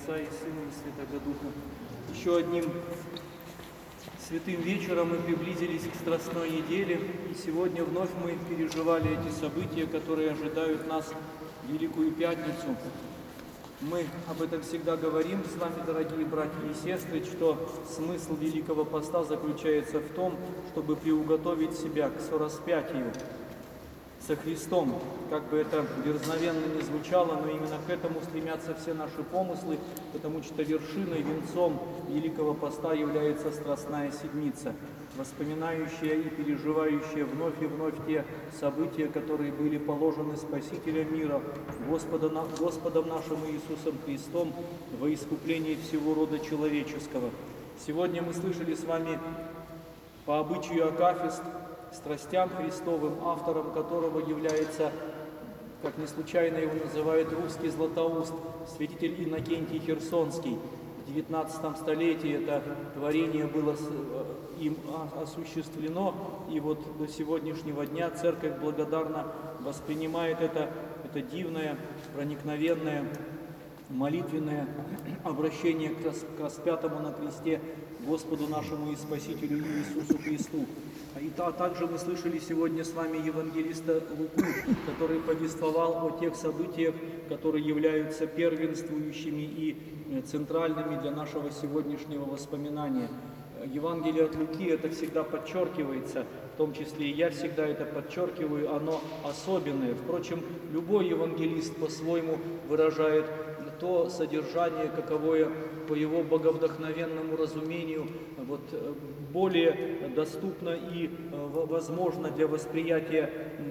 Отца и Сына и Святого Духа. Еще одним святым вечером мы приблизились к Страстной неделе, и сегодня вновь мы переживали эти события, которые ожидают нас в Великую Пятницу. Мы об этом всегда говорим с вами, дорогие братья и сестры, что смысл Великого Поста заключается в том, чтобы приуготовить себя к сораспятию со Христом. Как бы это дерзновенно не звучало, но именно к этому стремятся все наши помыслы, потому что вершиной, венцом Великого Поста является Страстная Седмица, воспоминающая и переживающая вновь и вновь те события, которые были положены Спасителем мира, Господом нашим Иисусом Христом во искуплении всего рода человеческого. Сегодня мы слышали с вами по обычаю акафист страстям Христовым, автором которого является, как не случайно его называют, русский Златоуст, святитель Иннокентий Херсонский. В XIX столетии это творение было им осуществлено, и вот до сегодняшнего дня Церковь благодарно воспринимает это дивное, проникновенное, молитвенное обращение к распятому на кресте Господу нашему и Спасителю Иисусу Христу. И также мы слышали сегодня с вами евангелиста Луку, который повествовал о тех событиях, которые являются первенствующими и центральными для нашего сегодняшнего воспоминания. Евангелие от Луки это всегда подчеркивается, в том числе и я всегда это подчеркиваю, оно особенное. Впрочем, любой евангелист по-своему выражает то содержание, каковое по его боговдохновенному разумению более доступно и возможно для восприятия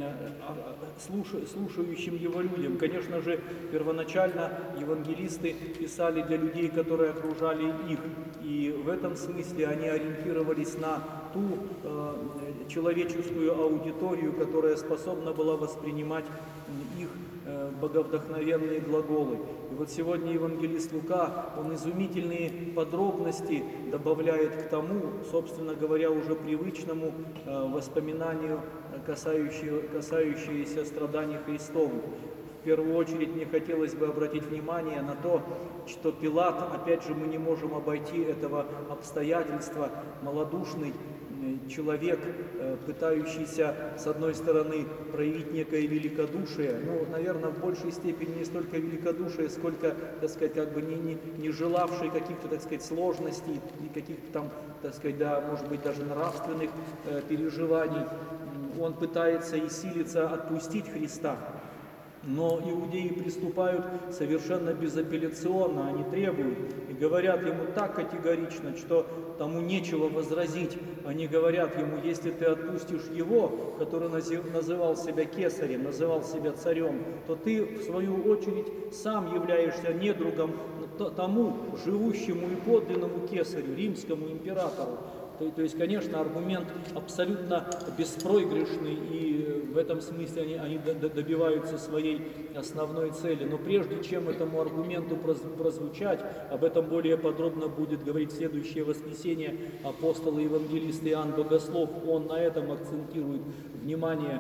слушающим его людям. Конечно же, первоначально евангелисты писали для людей, которые окружали их, и в этом смысле они ориентировались на ту человеческую аудиторию, которая способна была воспринимать их боговдохновенные глаголы. И вот сегодня евангелист Лука, он изумительные подробности добавляет к тому, собственно говоря, уже привычному воспоминанию, касающееся страданий Христовых. В первую очередь мне хотелось бы обратить внимание на то, что Пилат, опять же, мы не можем обойти этого обстоятельства, малодушный человек, пытающийся, с одной стороны, проявить некое великодушие, наверное, в большей степени не столько великодушие, сколько, так сказать, как бы не желавший каких-то, так сказать, сложностей и каких-то там, так сказать, может быть, даже нравственных переживаний. Он пытается и силится отпустить Христа. Но иудеи приступают совершенно безапелляционно, они требуют и говорят ему так категорично, что тому нечего возразить. Они говорят ему: если ты отпустишь его, который называл себя кесарем, называл себя царем, то ты, в свою очередь, сам являешься недругом тому живущему и подлинному кесарю, римскому императору. То есть, конечно, аргумент абсолютно беспроигрышный, и в этом смысле они добиваются своей основной цели. Но прежде чем этому аргументу прозвучать, об этом более подробно будет говорить в следующее воскресенье апостол и евангелист Иоанн Богослов. Он на этом акцентирует внимание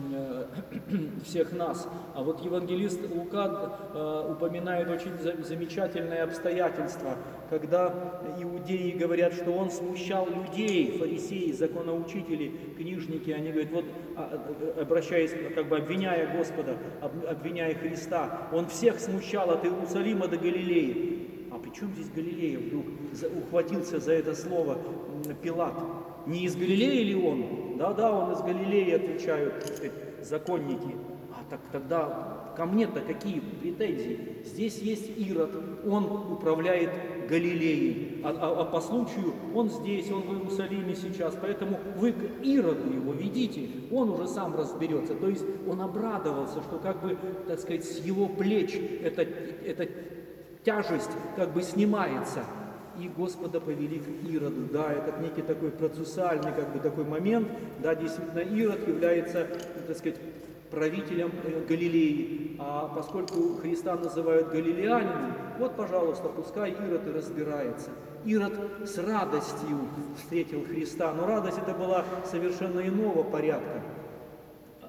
всех нас. А вот евангелист Лука упоминает очень замечательное обстоятельство, когда иудеи говорят, что он смущал людей, фарисеи, законоучители, книжники. Они говорят, вот, обращаясь, как бы обвиняя Господа, обвиняя Христа, он всех смущал от Иерусалима до Галилеи. А при чем здесь Галилея? Вдруг ухватился за это слово Пилат. Не из Галилеи ли он? Да, он из Галилеи, отвечают, так сказать, законники. А так тогда ко мне-то какие претензии? Здесь есть Ирод, он управляет Галилеей, а по случаю он здесь, он в Иерусалиме сейчас, поэтому вы к Ироду его ведите, он уже сам разберется. То есть он обрадовался, что как бы, так сказать, с его плеч эта тяжесть как бы снимается. И Господа повели к Ироду. Да, это некий такой процессуальный как бы такой момент. Да, действительно, Ирод является, так сказать, правителем Галилеи. А поскольку Христа называют галилеянином, вот, пожалуйста, пускай Ирод и разбирается. Ирод с радостью встретил Христа, но радость это была совершенно иного порядка.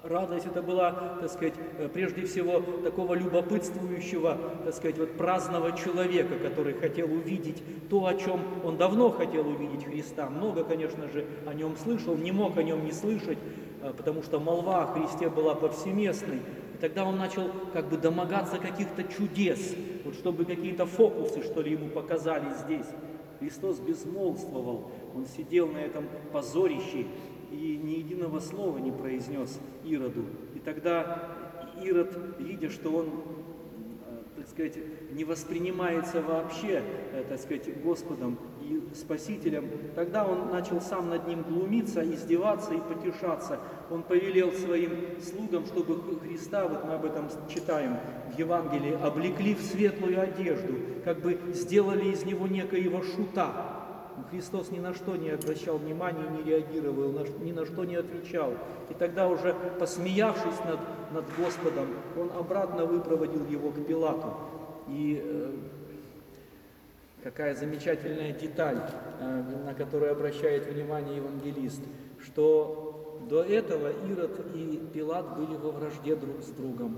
радость это была, так сказать, прежде всего такого любопытствующего, так сказать, вот праздного человека, который хотел увидеть то, о чем он давно хотел увидеть Христа. Много, конечно же, о нем слышал, не мог о нем не слышать, потому что молва о Христе была повсеместной. И тогда он начал как бы домогаться каких-то чудес, вот чтобы какие-то фокусы, что ли, ему показали здесь. Христос безмолвствовал, он сидел на этом позорище и ни единого слова не произнес Ироду. И тогда Ирод, видя, что он, так сказать, не воспринимается вообще, так сказать, Господом и Спасителем, тогда он начал сам над ним глумиться, издеваться и потешаться. Он повелел своим слугам, чтобы Христа, вот мы об этом читаем в Евангелии, облекли в светлую одежду, как бы сделали из него некоего шута. Христос ни на что не обращал внимания, не реагировал, ни на что не отвечал. И тогда уже, посмеявшись над Господом, он обратно выпроводил его к Пилату. И какая замечательная деталь, на которую обращает внимание евангелист, что до этого Ирод и Пилат были во вражде друг с другом,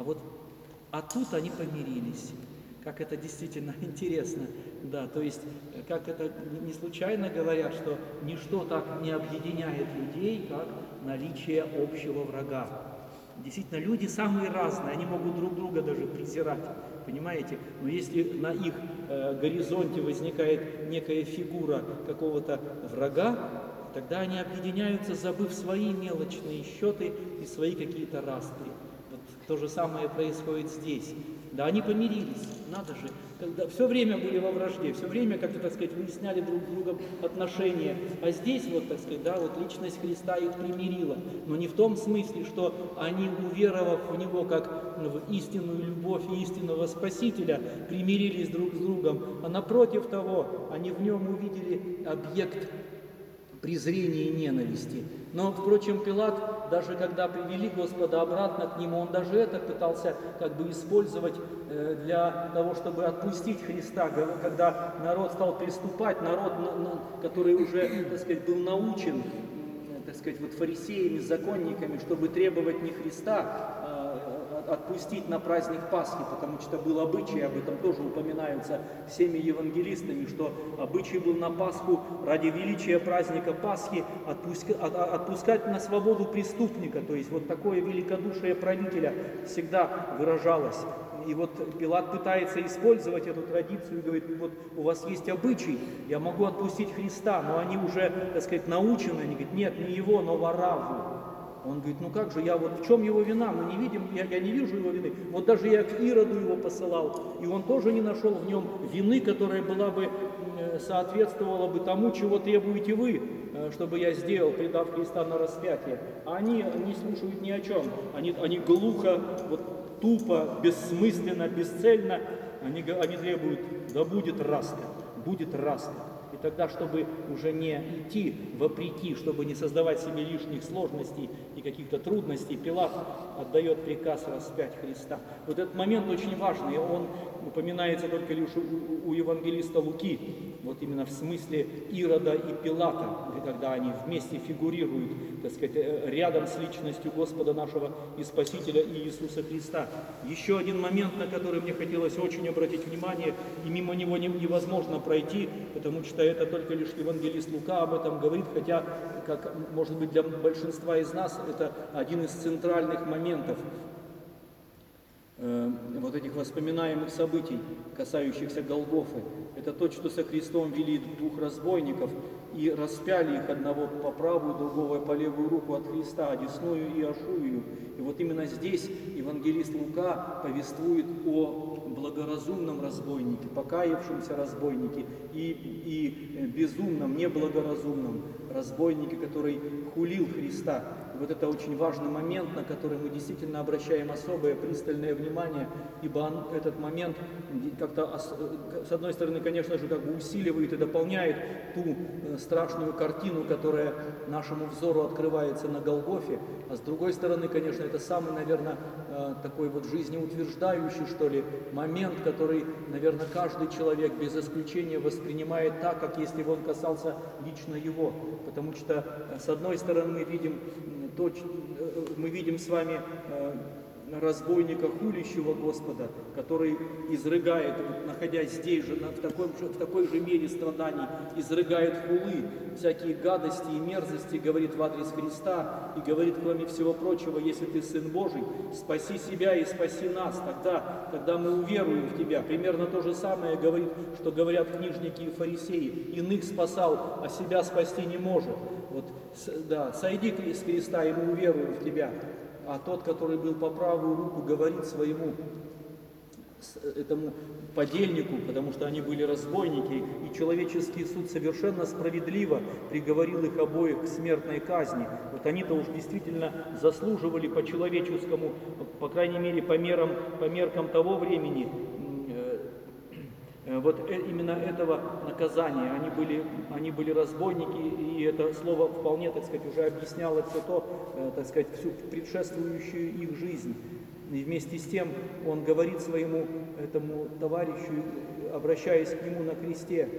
а тут они помирились. Как это действительно интересно, да, то есть, как это не случайно говорят, что ничто так не объединяет людей, как наличие общего врага. Действительно, люди самые разные, они могут друг друга даже презирать, понимаете? Но если на их горизонте возникает некая фигура какого-то врага, тогда они объединяются, забыв свои мелочные счеты и свои какие-то распри. Вот то же самое происходит здесь. Да, они помирились, надо же, когда все время были во вражде, все время как-то, так сказать, выясняли друг с другом отношения. А здесь, вот, так сказать, да, вот личность Христа их примирила. Но не в том смысле, что они, уверовав в Него как в истинную любовь и истинного Спасителя, примирились друг с другом, а напротив того, они в Нем увидели объект презрения и ненависти. Но, впрочем, Пилат, даже когда привели Господа обратно к нему, он даже это пытался как бы использовать для того, чтобы отпустить Христа. Когда народ стал приступать, народ, который уже, так сказать, был научен, так сказать, вот фарисеями, законниками, чтобы требовать не Христа, отпустить на праздник Пасхи, потому что был обычай, об этом тоже упоминаются всеми евангелистами, что обычай был на Пасху ради величия праздника Пасхи отпускать на свободу преступника, то есть вот такое великодушие правителя всегда выражалось. И вот Пилат пытается использовать эту традицию и говорит, вот у вас есть обычай, я могу отпустить Христа, но они уже, так сказать, научены, они говорят, нет, не его, но Варавву. Он говорит, ну как же, в чем его вина? Мы не видим, я не вижу его вины. Вот даже я к Ироду его посылал, и он тоже не нашел в нем вины, которая была бы, соответствовала бы тому, чего требуете вы, чтобы я сделал, предав Христа на распятие. А они не слушают ни о чем. Они глухо, вот, тупо, бессмысленно, бесцельно, они требуют, да будет распят, будет распят. И тогда, чтобы уже не идти вопреки, чтобы не создавать себе лишних сложностей и каких-то трудностей, Пилат отдает приказ распять Христа. Вот этот момент очень важный, он упоминается только лишь у евангелиста Луки, вот именно в смысле Ирода и Пилата, когда они вместе фигурируют, так сказать, рядом с личностью Господа нашего и Спасителя Иисуса Христа. Еще один момент, на который мне хотелось очень обратить внимание, и мимо него невозможно пройти, потому что это только лишь евангелист Лука об этом говорит, хотя, как может быть для большинства из нас, это один из центральных моментов вот этих воспоминаемых событий, касающихся Голгофы. Это то, что со крестом вели двух разбойников и распяли их, одного по правую, другого по левую руку от Христа, одесную и ошую. И вот именно здесь евангелист Лука повествует о благоразумном разбойнике, покаявшемся разбойнике и безумном, неблагоразумном разбойнике, который хулил Христа. И вот это очень важный момент, на который мы действительно обращаем особое пристальное внимание, ибо этот момент как-то, с одной стороны, конечно же, как бы усиливает и дополняет ту страшную картину, которая нашему взору открывается на Голгофе, а с другой стороны, конечно, это самый, наверное, такой вот жизнеутверждающий, что ли, момент, который, наверное, каждый человек без исключения воспринимает так, как если бы он касался лично его. Потому что, с одной стороны, мы видим мы видим с вами разбойника, хулящего Господа, который изрыгает, находясь здесь же, в такой же мере страданий, изрыгает хулы, всякие гадости и мерзости, говорит в адрес Христа, и говорит, кроме всего прочего, если ты Сын Божий, спаси себя и спаси нас, тогда мы уверуем в тебя. Примерно то же самое говорит, что говорят книжники и фарисеи. Иных спасал, а себя спасти не может. Вот, да, сойди с креста, и мы уверуем в тебя. А тот, который был по правую руку, говорит своему этому подельнику, потому что они были разбойники, и человеческий суд совершенно справедливо приговорил их обоих к смертной казни. Вот они-то уж действительно заслуживали по человеческому, по крайней мере, по меркам того времени, вот именно этого наказания. Они были разбойники, и это слово вполне, так сказать, уже объясняло все то, так сказать, всю предшествующую их жизнь. И вместе с тем он говорит своему этому товарищу, обращаясь к нему на кресте: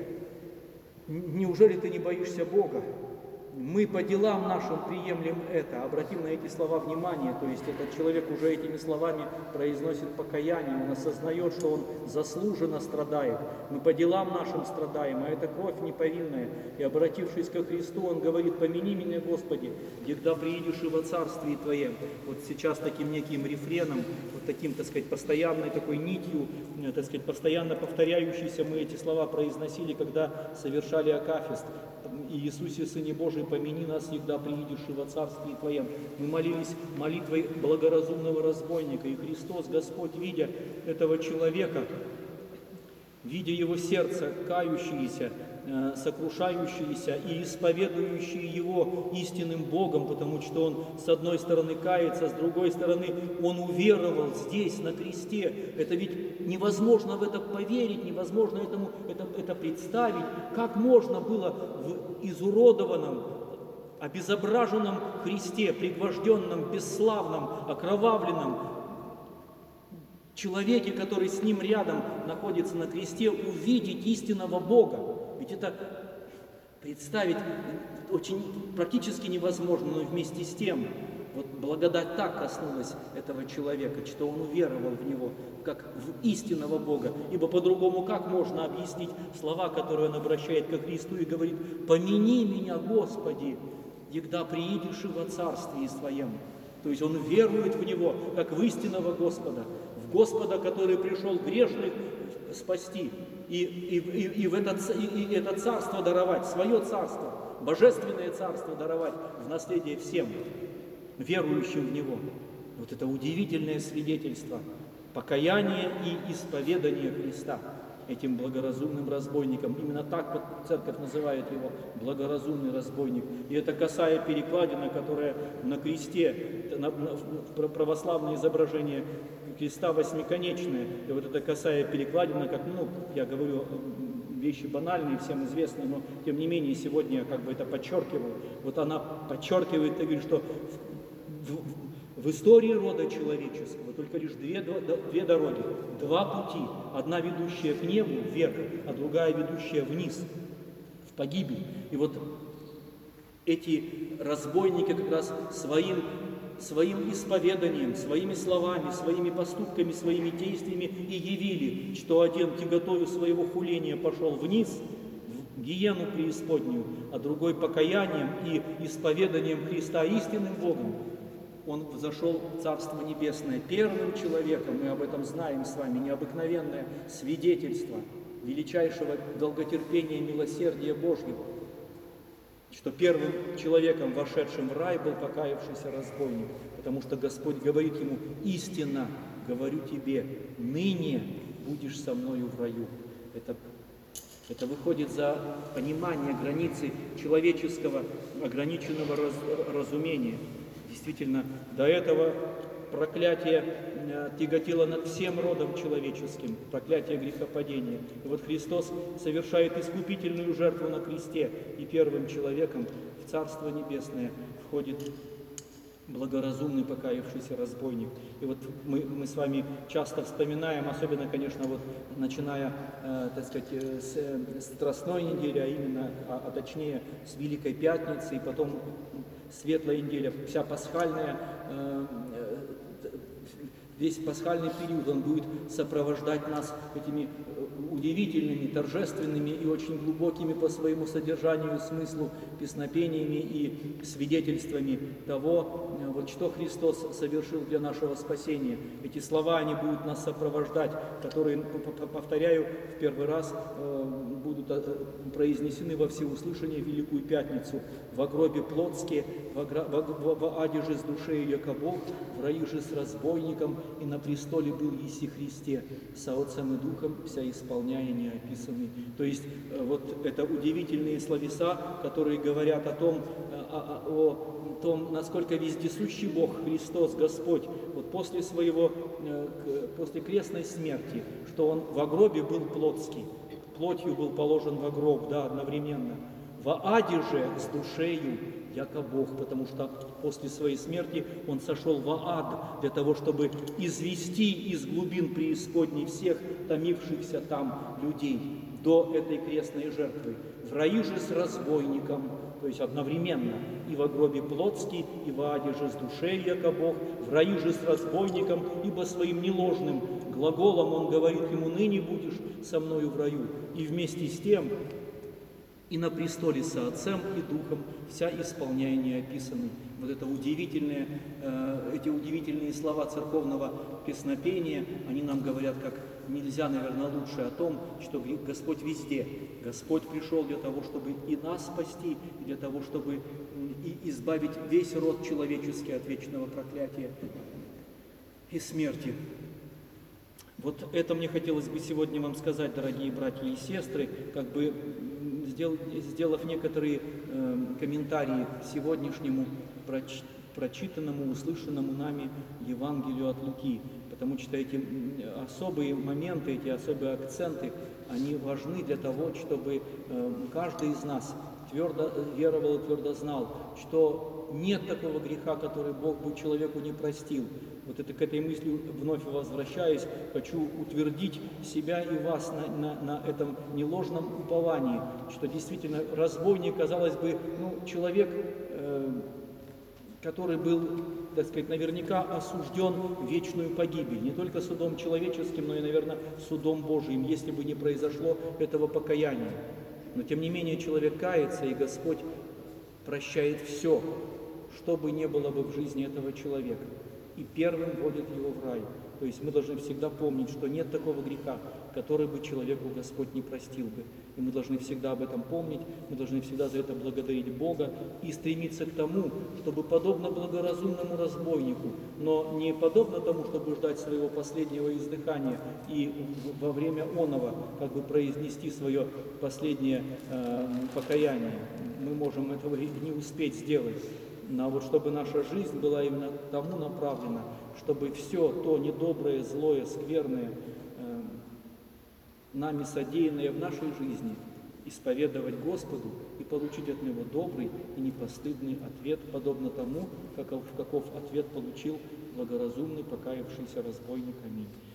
неужели ты не боишься Бога? Мы по делам нашим приемлем это. Обратим на эти слова внимание, то есть этот человек уже этими словами произносит покаяние, он осознает, что он заслуженно страдает. Мы по делам нашим страдаем, а это кровь неповинная. И обратившись ко Христу, он говорит: помяни меня, Господи, когда приедешь и во Царствие Твоем. Вот сейчас таким неким рефреном, вот таким, так сказать, постоянной такой нитью, так сказать, постоянно повторяющейся мы эти слова произносили, когда совершали акафист. Иисусе, Сыне Божий, помяни нас, всегда приидешь и во Царствие Твоем. Мы молились молитвой благоразумного разбойника, и Христос, Господь, видя этого человека, видя его сердце, кающееся, сокрушающиеся и исповедующие его истинным Богом, потому что он с одной стороны кается, с другой стороны он уверовал здесь, на кресте. Это ведь невозможно в это поверить, невозможно это представить. Как можно было в изуродованном, обезображенном Христе, пригвожденном, бесславном, окровавленном человеке, который с ним рядом находится на кресте, увидеть истинного Бога? Ведь это представить очень практически невозможно, но вместе с тем вот благодать так коснулась этого человека, что он уверовал в него, как в истинного Бога. Ибо по-другому как можно объяснить слова, которые он обращает ко Христу и говорит: «Помяни меня, Господи, егда приидешь и во Царствие Твоем». То есть он верует в Него, как в истинного Господа, в Господа, который пришел грешных спасти, и это царство даровать, свое царство, божественное царство даровать в наследие всем верующим в Него. Вот это удивительное свидетельство покаяния и исповедания Христа этим благоразумным разбойником. Именно так вот церковь называет его, благоразумный разбойник. И это косая перекладина, которая на кресте, православное изображение креста восьмиконечное. И вот эта косая перекладина, как, я говорю, вещи банальные, всем известные, но тем не менее сегодня я как бы это подчеркиваю. Вот она подчеркивает, и говорит, что в истории рода человеческого только лишь две дороги, два пути. Одна ведущая к небу, вверх, а другая ведущая вниз, в погибель. И вот эти разбойники как раз своим исповеданием, своими словами, своими поступками, своими действиями и явили, что один тяготою своего хуления пошел вниз, в гиену преисподнюю, а другой покаянием и исповеданием Христа истинным Богом он взошел в Царство Небесное. Первым человеком, мы об этом знаем с вами, необыкновенное свидетельство величайшего долготерпения и милосердия Божьего, что первым человеком, вошедшим в рай, был покаявшийся разбойник, потому что Господь говорит ему: истинно говорю тебе, ныне будешь со мною в раю. Это выходит за понимание границы человеческого ограниченного разумения. Действительно, до этого проклятие тяготило над всем родом человеческим, проклятие грехопадения. И вот Христос совершает искупительную жертву на кресте, и первым человеком в Царство Небесное входит благоразумный покаявшийся разбойник. И вот мы с вами часто вспоминаем, особенно, конечно, вот начиная, так сказать, с Страстной недели, а именно, точнее, с Великой Пятницы, и потом светлая неделя, вся пасхальная, весь пасхальный период, он будет сопровождать нас этими удивительными, торжественными и очень глубокими по своему содержанию, смыслу, песнопениями и свидетельствами того, вот что Христос совершил для нашего спасения. Эти слова, они будут нас сопровождать, которые, повторяю, в первый раз будут произнесены во всеуслышание в Великую Пятницу. «Во гробе плотске, в аде же с душею яко Бог, в раю же с разбойником, и на престоле был Иси Христе, со Отцем и Духом вся исполняя неописанный». То есть вот это удивительные словеса, которые говорят о том, насколько вездесущий Бог, Христос, Господь, вот после крестной смерти, что Он во гробе был плотский, плотью был положен во гроб, да, одновременно. Во аде же с душею яко Бог, потому что после своей смерти Он сошел во ад для того, чтобы извести из глубин преисподней всех томившихся там людей до этой крестной жертвы. В раю же с разбойником, то есть одновременно, и во гробе плотский, и во аде же с душею яко Бог, в раю же с разбойником, ибо своим неложным глаголом Он говорит ему: ныне будешь со мною в раю. И вместе с тем и на престоле со Отцем и Духом вся исполняя неописанный. Вот это эти удивительные слова церковного песнопения, они нам говорят как нельзя, наверное, лучше о том, что Господь везде. Господь пришел для того, чтобы и нас спасти, и для того, чтобы и избавить весь род человеческий от вечного проклятия и смерти. Вот это мне хотелось бы сегодня вам сказать, дорогие братья и сестры, как бы сделав некоторые комментарии к сегодняшнему прочитанному, услышанному нами Евангелию от Луки. Потому что эти особые моменты, эти особые акценты, они важны для того, чтобы каждый из нас твердо веровал и твердо знал, что нет такого греха, который Бог бы человеку не простил. Вот это, к этой мысли вновь возвращаясь, хочу утвердить себя и вас на этом неложном уповании, что действительно разбойник, казалось бы, человек, который был, так сказать, наверняка осужден в вечную погибель, не только судом человеческим, но и, наверное, судом Божиим, если бы не произошло этого покаяния. Но, тем не менее, человек кается, и Господь прощает все, что бы ни было бы в жизни этого человека, и первым вводит его в рай. То есть мы должны всегда помнить, что нет такого греха, который бы человеку Господь не простил бы. И мы должны всегда об этом помнить, мы должны всегда за это благодарить Бога и стремиться к тому, чтобы подобно благоразумному разбойнику, но не подобно тому, чтобы ждать своего последнего издыхания и во время оного как бы произнести свое последнее покаяние. Мы можем этого не успеть сделать. Но вот чтобы наша жизнь была именно к тому направлена, чтобы все то недоброе, злое, скверное, нами содеянное в нашей жизни, исповедовать Господу и получить от Него добрый и непостыдный ответ, подобно тому, каков ответ получил благоразумный покаявшийся разбойник. Аминь.